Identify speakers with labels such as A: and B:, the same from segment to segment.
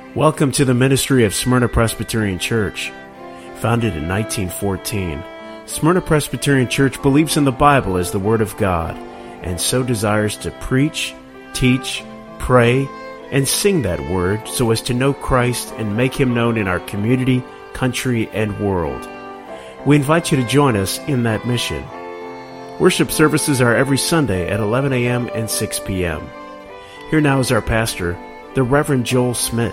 A: Welcome to the ministry of Smyrna Presbyterian Church. Founded in 1914, Smyrna Presbyterian Church believes in the Bible as the Word of God, and so desires to preach, teach, pray, and sing that Word so as to know Christ and make Him known in our community, country, and world. We invite you to join us in that mission. Worship services are every Sunday at 11 a.m. and 6 p.m. Here now is our pastor, the Reverend Joel Smith.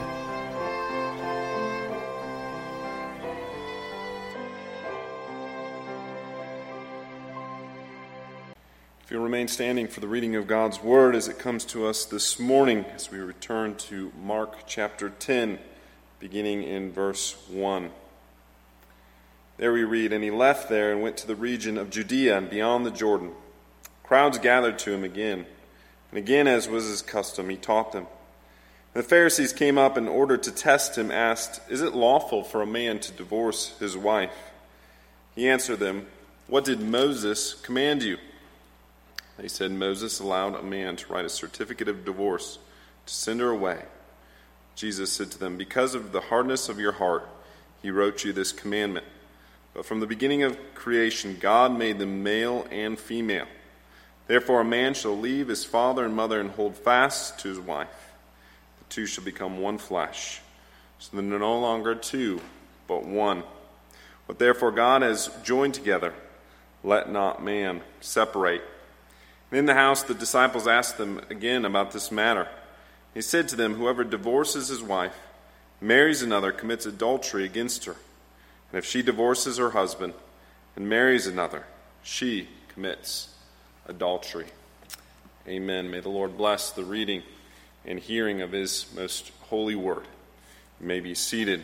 B: If you'll remain standing for the reading of God's Word as it comes to us this morning, as we return to Mark chapter 10, beginning in verse 1. There we read, "And he left there and went to the region of Judea and beyond the Jordan. Crowds gathered to him again, and again, as was his custom, he taught them. And the Pharisees came up and in order to test him asked, 'Is it lawful for a man to divorce his wife?' He answered them, 'What did Moses command you?' They said, 'Moses allowed a man to write a certificate of divorce to send her away.' Jesus said to them, 'Because of the hardness of your heart, he wrote you this commandment. But from the beginning of creation, God made them male and female. Therefore a man shall leave his father and mother and hold fast to his wife. The two shall become one flesh. So they're no longer two, but one. What therefore God has joined together, let not man separate.' And in the house the disciples asked them again about this matter. He said to them, 'Whoever divorces his wife, marries another, commits adultery against her. And if she divorces her husband and marries another, she commits adultery.'" Amen. May the Lord bless the reading and hearing of His most holy word. You may be seated.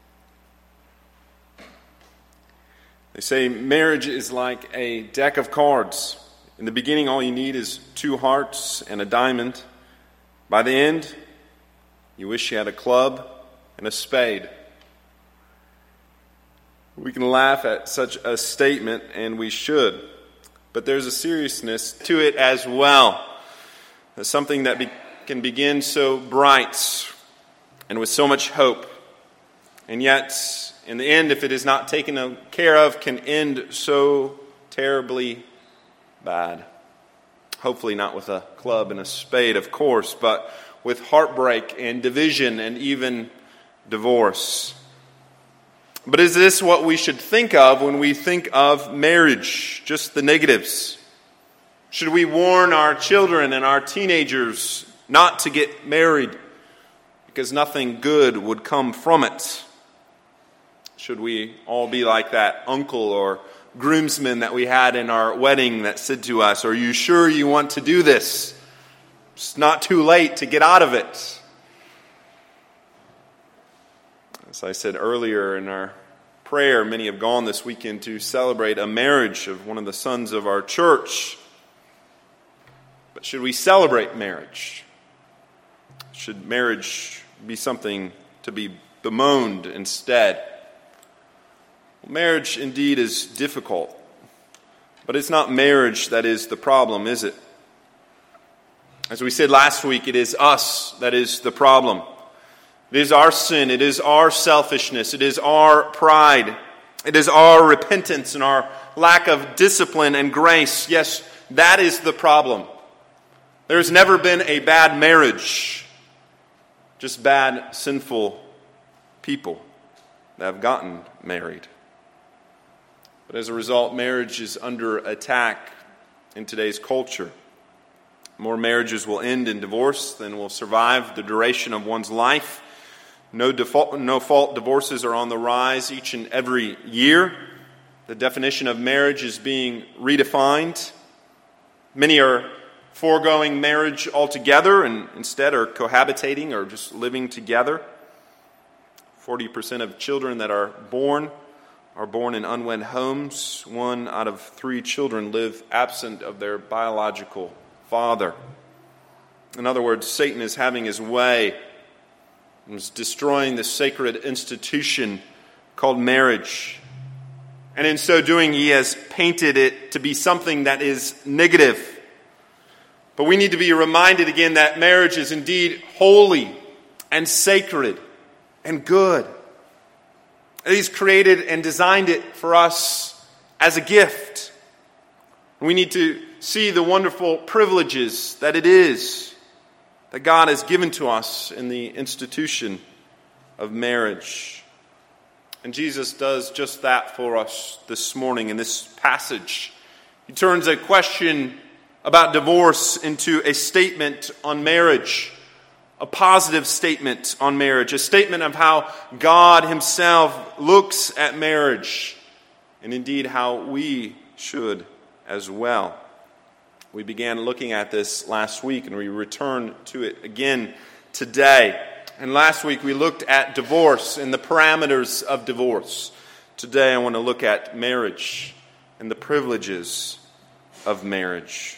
B: They say marriage is like a deck of cards. In the beginning, all you need is two hearts and a diamond. By the end, you wish you had a club and a spade. We can laugh at such a statement, and we should. But there's a seriousness to it as well. There's something that can begin so bright and with so much hope. And yet, in the end, if it is not taken care of, can end so terribly bad. Hopefully not with a club and a spade, of course, but with heartbreak and division and even divorce. But is this what we should think of when we think of marriage? Just the negatives? Should we warn our children and our teenagers not to get married because nothing good would come from it? Should we all be like that uncle or groomsman that we had in our wedding that said to us, "Are you sure you want to do this? It's not too late to get out of it"? As I said earlier in our prayer, many have gone this weekend to celebrate a marriage of one of the sons of our church. But should we celebrate marriage? Should marriage be something to be bemoaned instead? Well, marriage indeed is difficult, but it's not marriage that is the problem, is it? As we said last week, it is us that is the problem. It is our sin, it is our selfishness, it is our pride, it is our repentance and our lack of discipline and grace. Yes, that is the problem. There has never been a bad marriage, just bad, sinful people that have gotten married. But as a result, marriage is under attack in today's culture. More marriages will end in divorce than will survive the duration of one's life. No-fault divorces are on the rise each and every year. The definition of marriage is being redefined. Many are foregoing marriage altogether and instead are cohabitating or just living together. 40% of children that are born in unwed homes. 1 out of 3 children live absent of their biological father. In other words, Satan is having his way. Is destroying the sacred institution called marriage. And in so doing, he has painted it to be something that is negative. But we need to be reminded again that marriage is indeed holy and sacred. and good. That He's created and designed it for us as a gift. We need to see the wonderful privileges that it is that God has given to us in the institution of marriage. And Jesus does just that for us this morning in this passage. He turns a question about divorce into a statement on marriage, a positive statement on marriage, a statement of how God Himself looks at marriage, and indeed how we should as well. We began looking at this last week, and we return to it again today. And last week we looked at divorce and the parameters of divorce. Today I want to look at marriage and the privileges of marriage.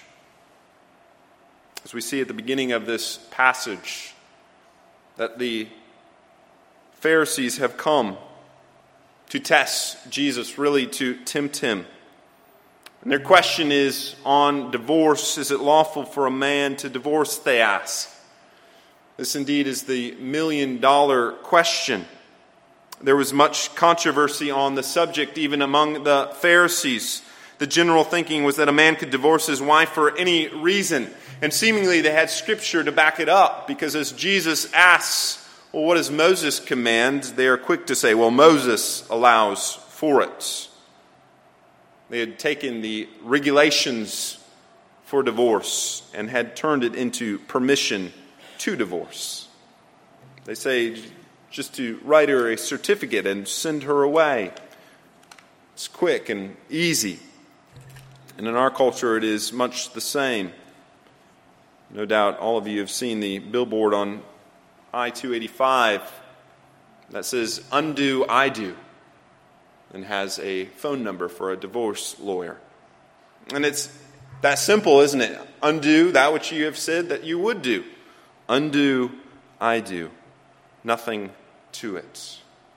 B: As we see at the beginning of this passage, that the Pharisees have come to test Jesus, really to tempt Him. And their question is on divorce. Is it lawful for a man to divorce, they ask. This indeed is the million-dollar question. There was much controversy on the subject even among the Pharisees. The general thinking was that a man could divorce his wife for any reason. And seemingly they had Scripture to back it up, because as Jesus asks, well, what does Moses command? They are quick to say, well, Moses allows for it. They had taken the regulations for divorce and had turned it into permission to divorce. They say just to write her a certificate and send her away. It's quick and easy. And in our culture it is much the same. No doubt all of you have seen the billboard on I-285 that says, "Undo, I do," and has a phone number for a divorce lawyer. And it's that simple, isn't it? Undo that which you have said that you would do. Undo, I do. Nothing to it.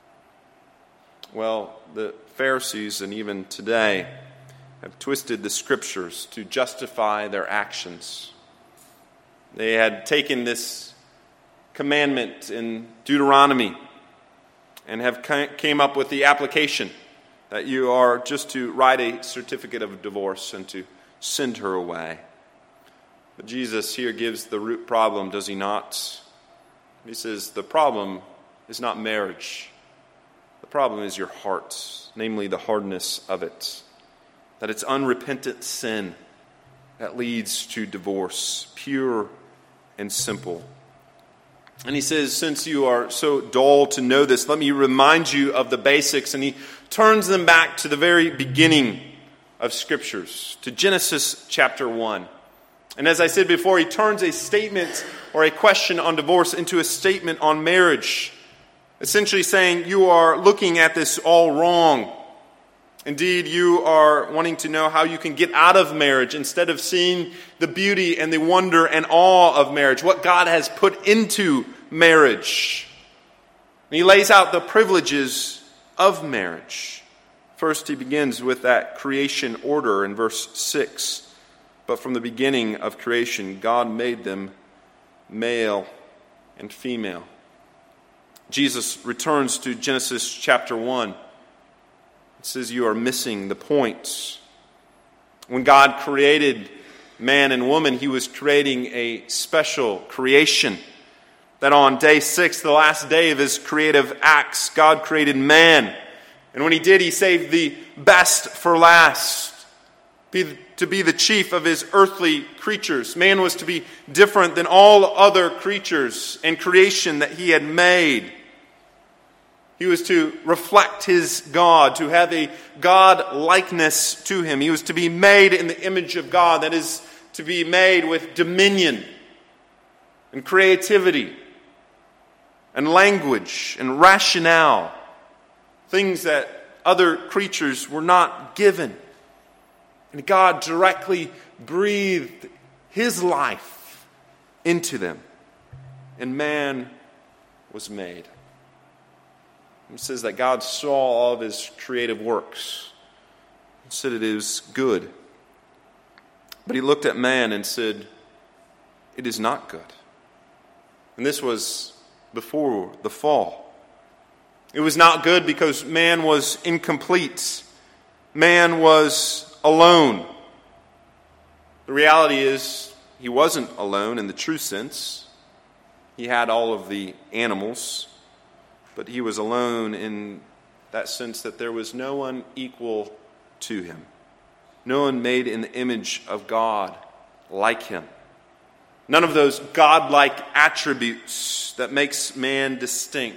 B: Well, the Pharisees, and even today, have twisted the Scriptures to justify their actions. They had taken this commandment in Deuteronomy and have came up with the application that you are just to write a certificate of divorce and to send her away. But Jesus here gives the root problem, does He not? He says the problem is not marriage. The problem is your heart, namely the hardness of it. That it's unrepentant sin that leads to divorce, pure and simple. And He says, since you are so dull to know this, let me remind you of the basics. And He turns them back to the very beginning of Scriptures, to Genesis chapter 1. And as I said before, He turns a statement or a question on divorce into a statement on marriage, essentially saying you are looking at this all wrong. Indeed, you are wanting to know how you can get out of marriage instead of seeing the beauty and the wonder and awe of marriage, what God has put into marriage. And He lays out the privileges of marriage. First, He begins with that creation order in verse 6. But from the beginning of creation, God made them male and female. Jesus returns to Genesis chapter 1. It says you are missing the point. When God created man and woman, He was creating a special creation. That on day 6, the last day of His creative acts, God created man. And when He did, He saved the best for last. To be the chief of His earthly creatures. Man was to be different than all other creatures and creation that He had made. He was to reflect His God, to have a God-likeness to Him. He was to be made in the image of God, that is, to be made with dominion and creativity and language and rationale, things that other creatures were not given. And God directly breathed His life into them. And man was made. It says that God saw all of His creative works and said it is good. But He looked at man and said, it is not good. And this was before the fall. It was not good because man was incomplete. Man was alone. The reality is, he wasn't alone in the true sense. He had all of the animals, but he was alone in that sense that there was no one equal to him. No one made in the image of God like him. None of those God-like attributes that makes man distinct.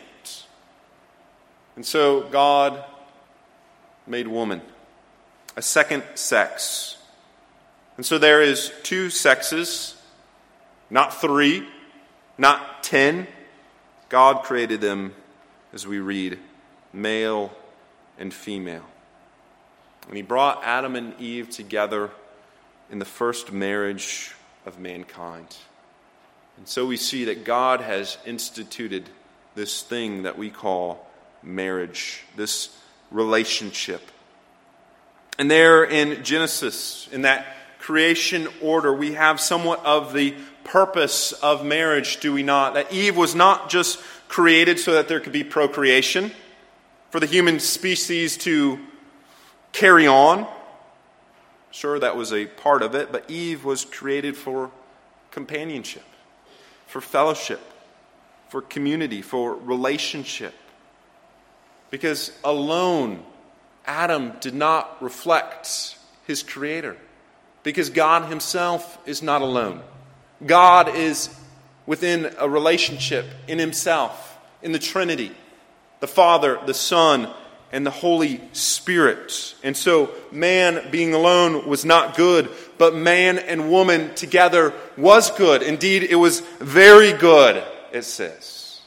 B: And so God made woman, a second sex. And so there is two sexes, not three, not 10. God created them, as we read, male and female. And he brought Adam and Eve together in the first marriage of mankind. And so we see that God has instituted this thing that we call marriage, this relationship. And there in Genesis, in that creation order, we have somewhat of the purpose of marriage, do we not? That Eve was not just created so that there could be procreation, for the human species to carry on. Sure, that was a part of it, but Eve was created for companionship, for fellowship, for community, for relationship. Because alone, Adam did not reflect his Creator. Because God himself is not alone. God is within a relationship in himself, in the Trinity, the Father, the Son, and the Holy Spirit. And so man being alone was not good, but man and woman together was good. Indeed, it was very good, it says.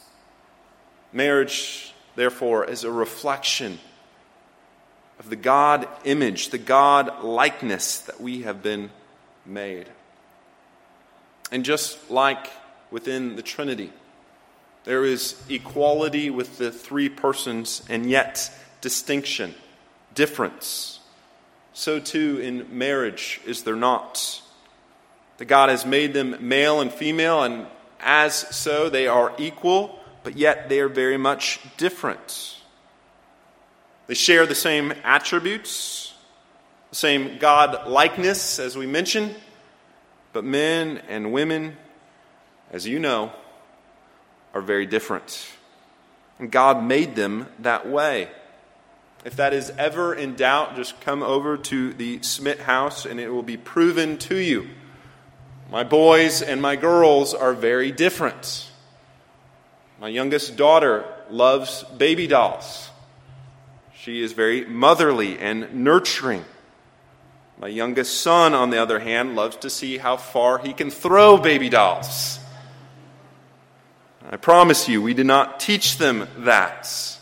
B: Marriage, therefore, is a reflection of the God image, the God likeness that we have been made. And just like within the Trinity, there is equality with the three persons and yet distinction, difference. So too in marriage is there not. That God has made them male and female, and as so they are equal, but yet they are very much different. They share the same attributes, the same God likeness, as we mentioned, but men and women, as you know, are very different. And God made them that way. If that is ever in doubt, just come over to the Smith house and it will be proven to you. My boys and my girls are very different. My youngest daughter loves baby dolls. She is very motherly and nurturing. My youngest son, on the other hand, loves to see how far he can throw baby dolls. I promise you, we did not teach them that.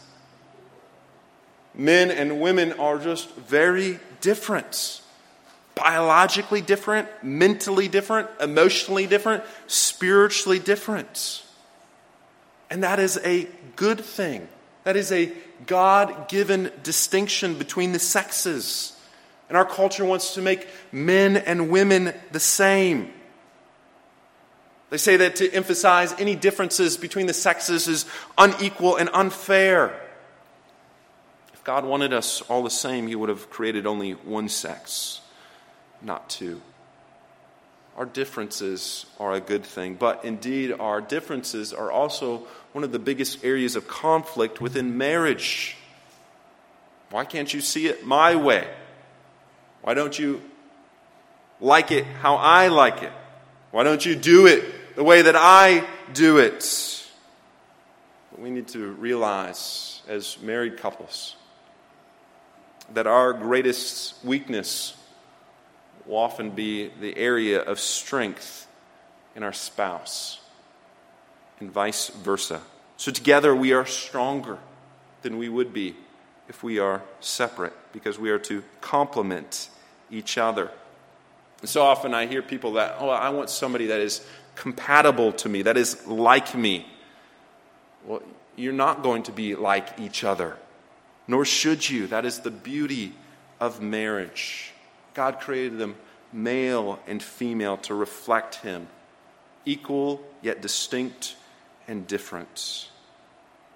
B: Men and women are just very different. Biologically different, mentally different, emotionally different, spiritually different. And that is a good thing. That is a God-given distinction between the sexes. And our culture wants to make men and women the same. They say that to emphasize any differences between the sexes is unequal and unfair. If God wanted us all the same, he would have created only one sex, not two. Our differences are a good thing, but indeed our differences are also one of the biggest areas of conflict within marriage. Why can't you see it my way? Why don't you like it how I like it? Why don't you do it the way that I do it? But we need to realize as married couples that our greatest weakness will often be the area of strength in our spouse, and vice versa. So together we are stronger than we would be if we are separate, because we are to complement each other. And so often I hear people that, I want somebody that is compatible to me, that is like me. Well, you're not going to be like each other, nor should you. That is the beauty of marriage. God created them male and female to reflect him, equal yet distinct and different.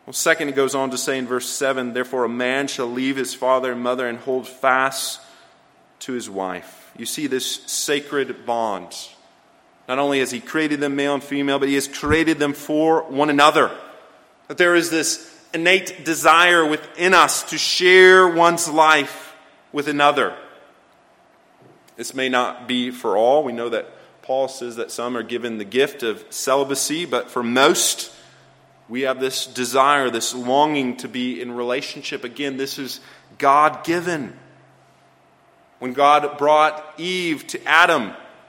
B: Well, second, it goes on to say in verse 7, therefore a man shall leave his father and mother and hold fast to his wife. You see this sacred bond. Not only has he created them male and female, but he has created them for one another. That there is this innate desire within us to share one's life with another. This may not be for all. We know that Paul says that some are given the gift of celibacy, but for most, we have this desire, this longing to be in relationship. Again, this is God-given. When God brought Eve to Adam,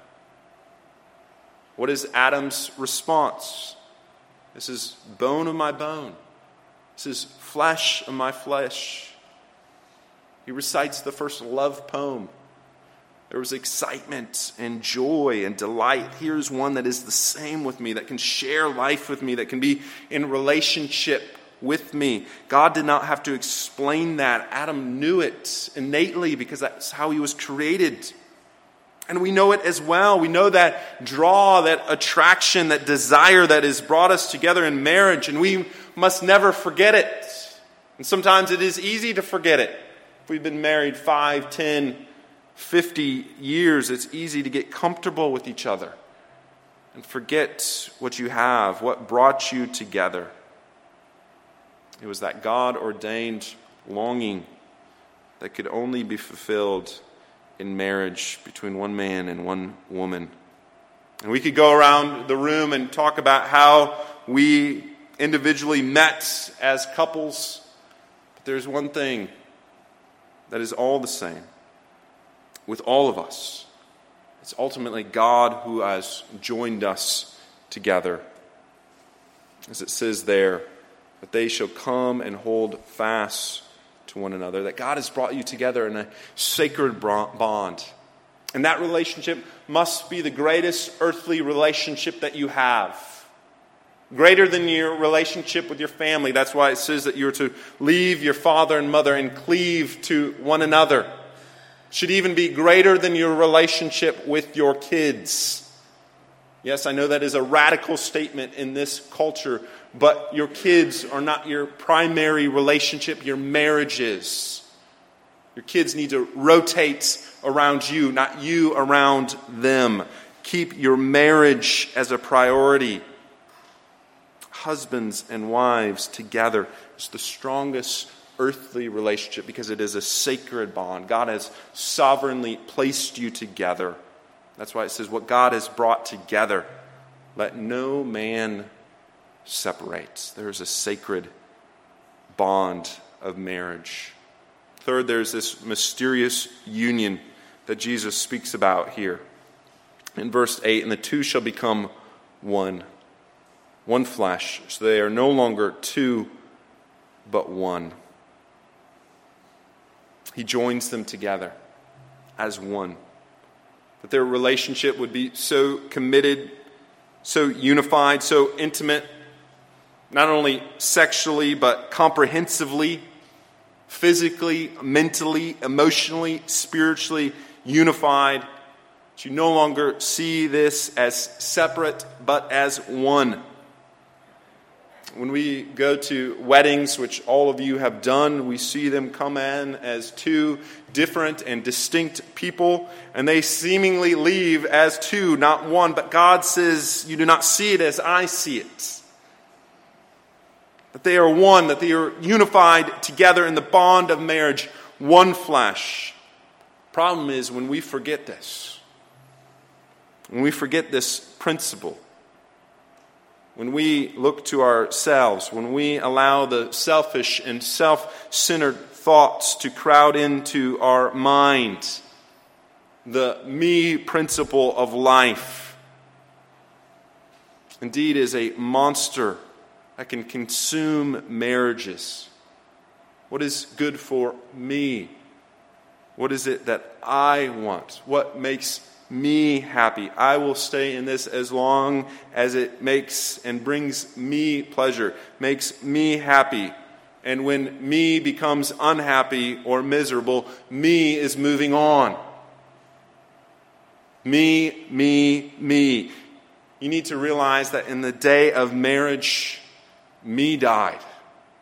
B: what is Adam's response? This is bone of my bone. This is flesh of my flesh. He recites the first love poem. There was excitement and joy and delight. Here's one that is the same with me, that can share life with me, that can be in relationship with me. God did not have to explain that. Adam knew it innately because that's how he was created. And we know it as well. We know that draw, that attraction, that desire that has brought us together in marriage, and we must never forget it. And sometimes it is easy to forget it. If we've been married 5, 10, 50 years, it's easy to get comfortable with each other and forget what you have, what brought you together. It was that God-ordained longing that could only be fulfilled in marriage between one man and one woman. And we could go around the room and talk about how we individually met as couples, but there's one thing that is all the same with all of us. It's ultimately God who has joined us together. As it says there, that they shall come and hold fast to one another. That God has brought you together in a sacred bond. And that relationship must be the greatest earthly relationship that you have. Greater than your relationship with your family. That's why it says that you're to leave your father and mother and cleave to one another. Should even be greater than your relationship with your kids. Yes, I know that is a radical statement in this culture, but your kids are not your primary relationship, your marriage is. Your kids need to rotate around you, not you around them. Keep your marriage as a priority. Husbands and wives together is the strongest earthly relationship because it is a sacred bond. God has sovereignly placed you together. That's why it says, what God has brought together, let no man separate. There's a sacred bond of marriage. Third, there's this mysterious union that Jesus speaks about here. In verse 8, and the two shall become one flesh. So they are no longer two, but one. He joins them together as one. That their relationship would be so committed, so unified, so intimate, not only sexually, but comprehensively, physically, mentally, emotionally, spiritually unified. That you no longer see this as separate, but as one. When we go to weddings, which all of you have done, we see them come in as two different and distinct people, and they seemingly leave as two, not one. But God says, you do not see it as I see it. That they are one, that they are unified together in the bond of marriage, one flesh. Problem is when we forget this, when we forget this principle, when we look to ourselves, when we allow the selfish and self-centered thoughts to crowd into our mind, the me principle of life, indeed is a monster that can consume marriages. What is good for me? What is it that I want? What makes me happy? I will stay in this as long as it makes and brings me pleasure, makes me happy. And when me becomes unhappy or miserable, me is moving on. Me, me, me. You need to realize that in the day of marriage, me died.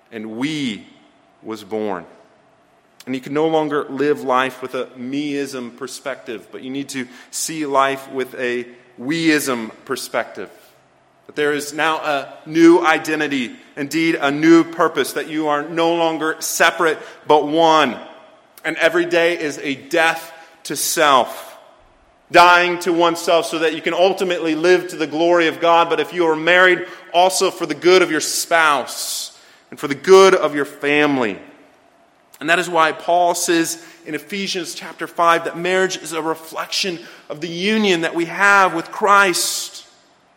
B: and we was born. And you can no longer live life with a meism perspective, but you need to see life with a weism perspective. That there is now a new identity, indeed a new purpose, that you are no longer separate but one. And every day is a death to self, dying to oneself so that you can ultimately live to the glory of God. But if you are married, also for the good of your spouse and for the good of your family. And that is why Paul says in Ephesians chapter 5 that marriage is a reflection of the union that we have with Christ.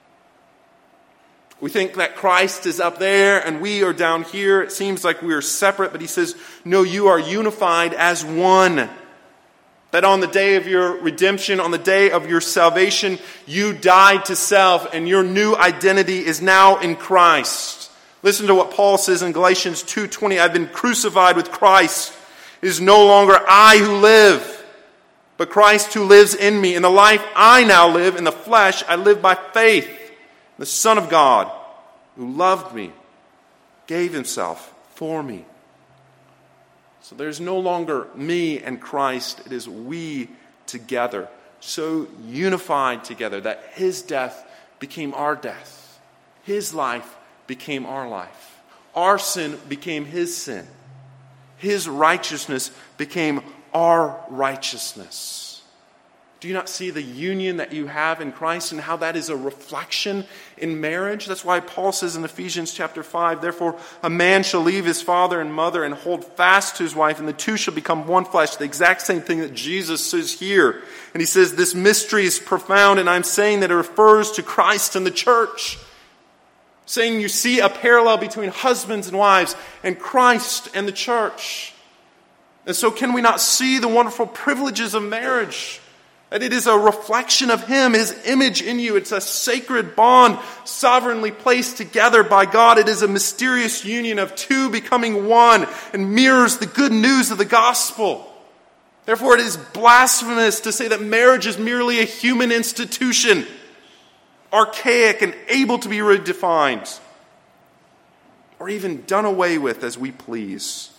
B: We think that Christ is up there and we are down here. It seems like we are separate, but he says, no, you are unified as one. That on the day of your redemption, on the day of your salvation, you died to self and your new identity is now in Christ. Listen to what Paul says in Galatians 2:20. I've been crucified with Christ. It is no longer I who live, but Christ who lives in me. In the life I now live in the flesh, I live by faith in the Son of God who loved me, gave himself for me. So there's no longer me and Christ. It is we together, so unified together that his death became our death. His life became our life. Our sin became his sin. His righteousness became our righteousness. Do you not see the union that you have in Christ and how that is a reflection in marriage? That's why Paul says in Ephesians chapter 5, therefore a man shall leave his father and mother and hold fast to his wife, and the two shall become one flesh. The exact same thing that Jesus says here. And he says this mystery is profound, and I'm saying that it refers to Christ and the church. Saying you see a parallel between husbands and wives and Christ and the church. And so can we not see the wonderful privileges of marriage? That it is a reflection of him, his image in you. It's a sacred bond sovereignly placed together by God. It is a mysterious union of two becoming one and mirrors the good news of the gospel. Therefore, it is blasphemous to say that marriage is merely a human institution, archaic and able to be redefined, or even done away with as we please.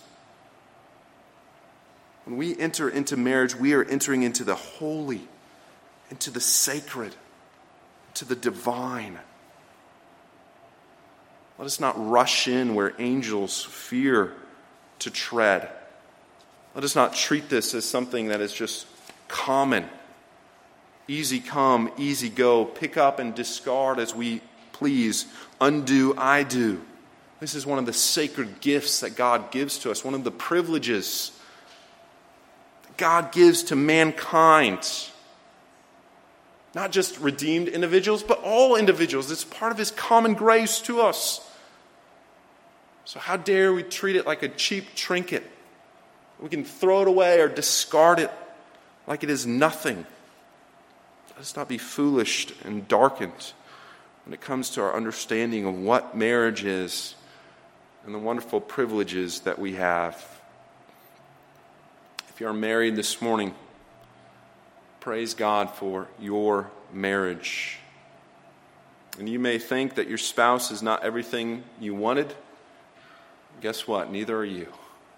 B: When we enter into marriage, we are entering into the holy, into the sacred, to the divine. Let us not rush in where angels fear to tread. Let us not treat this as something that is just common. Easy come, easy go, pick up and discard as we please, undo, I do. This is one of the sacred gifts that God gives to us, one of the privileges that God gives to mankind. Not just redeemed individuals, but all individuals. It's part of his common grace to us. So how dare we treat it like a cheap trinket? We can throw it away or discard it like it is nothing. Let us not be foolish and darkened when it comes to our understanding of what marriage is and the wonderful privileges that we have. If you are married this morning, praise God for your marriage. And you may think that your spouse is not everything you wanted. Guess what? Neither are you.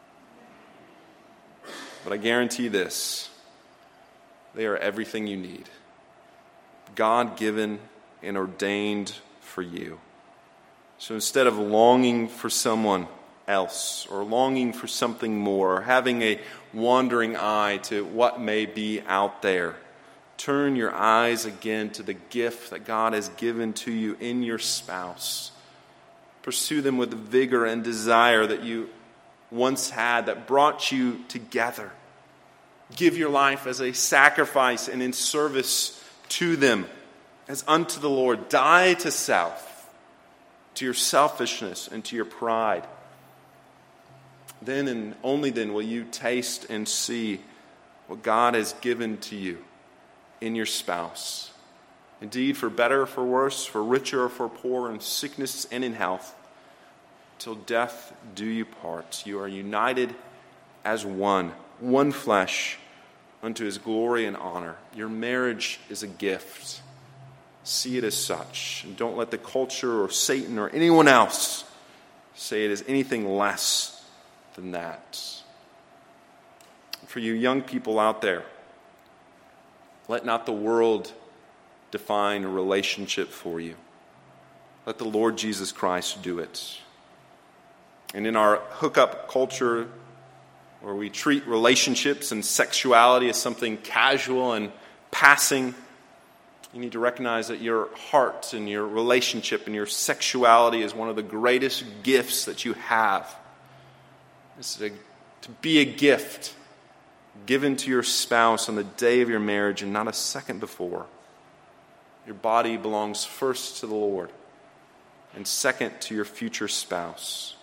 B: But I guarantee this: they are everything you need. God-given and ordained for you. So instead of longing for someone else or longing for something more or having a wandering eye to what may be out there, turn your eyes again to the gift that God has given to you in your spouse. Pursue them with the vigor and desire that you once had that brought you together. Give your life as a sacrifice and in service to them as unto the Lord. Die to self, to your selfishness and to your pride. Then and only then will you taste and see what God has given to you in your spouse. Indeed, for better or for worse, for richer or for poorer, in sickness and in health, till death do you part. You are united as one flesh, unto his glory and honor. Your marriage is a gift. See it as such. And don't let the culture or Satan or anyone else say it is anything less than that. For you young people out there, let not the world define a relationship for you. Let the Lord Jesus Christ do it. And in our hookup culture, where we treat relationships and sexuality as something casual and passing, you need to recognize that your heart and your relationship and your sexuality is one of the greatest gifts that you have. It's to be a gift given to your spouse on the day of your marriage and not a second before. Your body belongs first to the Lord and second to your future spouse.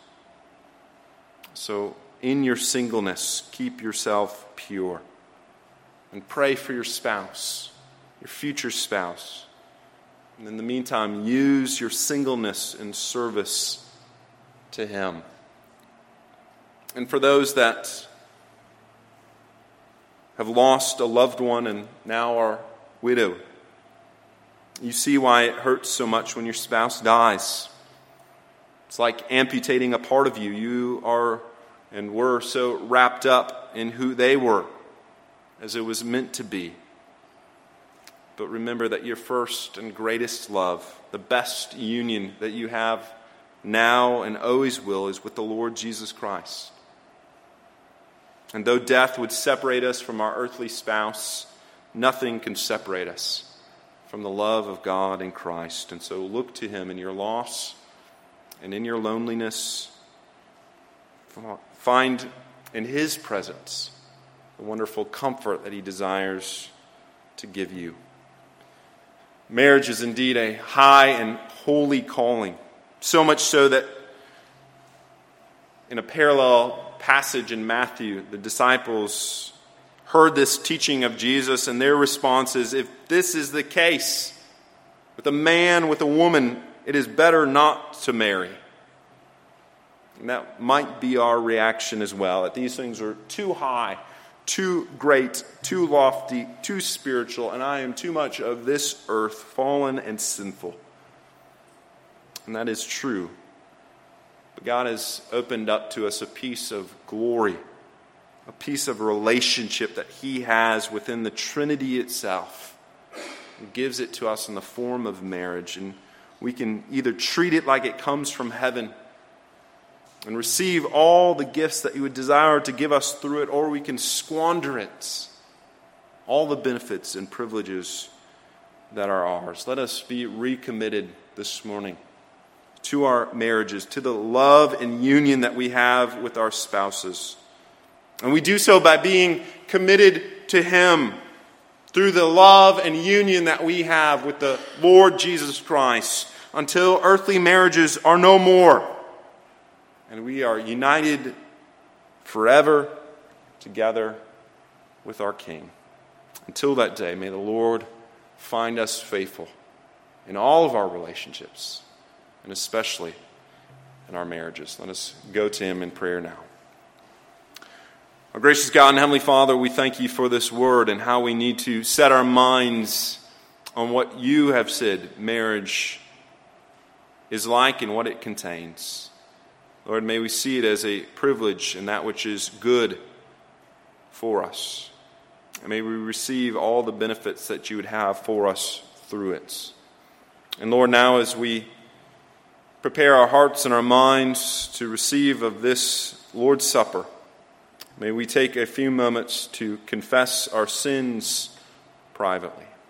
B: So in your singleness, keep yourself pure and pray for your spouse, your future spouse. And in the meantime, use your singleness in service to Him. And for those that have lost a loved one and now are widowed, you see why it hurts so much when your spouse dies. It's like amputating a part of you. You are and were so wrapped up in who they were as it was meant to be. But remember that your first and greatest love, the best union that you have now and always will, is with the Lord Jesus Christ. And though death would separate us from our earthly spouse, nothing can separate us from the love of God in Christ. And so look to Him in your loss and in your loneliness. Find in His presence the wonderful comfort that He desires to give you. Marriage is indeed a high and holy calling, so much so that in a parallel passage in Matthew, the disciples heard this teaching of Jesus, and their response is, if this is the case with a man, with a woman, it is better not to marry. And that might be our reaction as well, that these things are too high, too great, too lofty, too spiritual, and I am too much of this earth, fallen and sinful. And that is true. But God has opened up to us a piece of glory, a piece of relationship that He has within the Trinity itself. He gives it to us in the form of marriage, and we can either treat it like it comes from heaven and receive all the gifts that He would desire to give us through it, or we can squander it, all the benefits and privileges that are ours. Let us be recommitted this morning to our marriages, to the love and union that we have with our spouses. And we do so by being committed to Him through the love and union that we have with the Lord Jesus Christ until earthly marriages are no more. And we are united forever together with our King. Until that day, may the Lord find us faithful in all of our relationships, and especially in our marriages. Let us go to Him in prayer now. Our gracious God and Heavenly Father, we thank You for this word and how we need to set our minds on what You have said marriage is like and what it contains. Lord, may we see it as a privilege and that which is good for us. And may we receive all the benefits that You would have for us through it. And Lord, now as we prepare our hearts and our minds to receive of this Lord's Supper, may we take a few moments to confess our sins privately.